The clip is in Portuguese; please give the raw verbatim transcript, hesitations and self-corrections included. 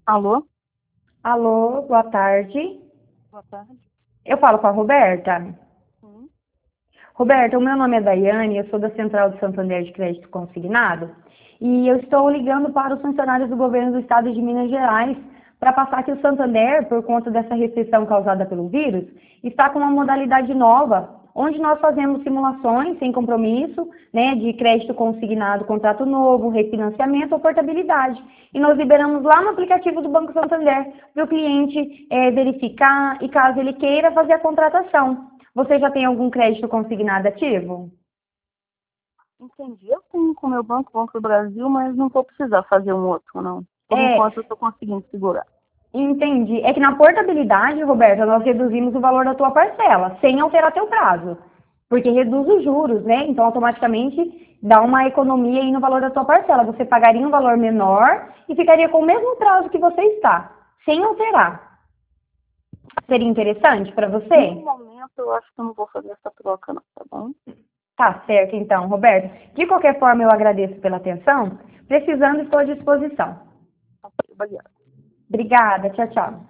Alô? Alô, boa tarde. Boa tarde. Eu falo com a Roberta. Sim. Roberta, o meu nome é Daiane, eu sou da Central de Santander de Crédito Consignado e eu estou ligando para os funcionários do governo do estado de Minas Gerais para passar que o Santander, por conta dessa restrição causada pelo vírus, está com uma modalidade nova, onde nós fazemos simulações sem compromisso, né, de crédito consignado, contrato novo, refinanciamento ou portabilidade. E nós liberamos lá no aplicativo do Banco Santander para o cliente eh, verificar e caso ele queira fazer a contratação. Você já tem algum crédito consignado ativo? Entendi. Eu tenho com o meu banco, Banco do Brasil, mas não vou precisar fazer um outro, não. Por É, enquanto eu estou conseguindo segurar. entendi. É que na portabilidade, Roberta, nós reduzimos o valor da tua parcela, sem alterar teu prazo. Porque reduz os juros, né? Então, automaticamente, dá uma economia aí no valor da tua parcela. Você pagaria um valor menor e ficaria com o mesmo prazo que você está, sem alterar. Seria interessante para No você? momento eu acho que eu não vou fazer essa troca, não, tá bom? Tá certo, então, Roberta. De qualquer forma, eu agradeço pela atenção. Precisando, estou à disposição. Ok, obrigada. Obrigada. Tchau, tchau.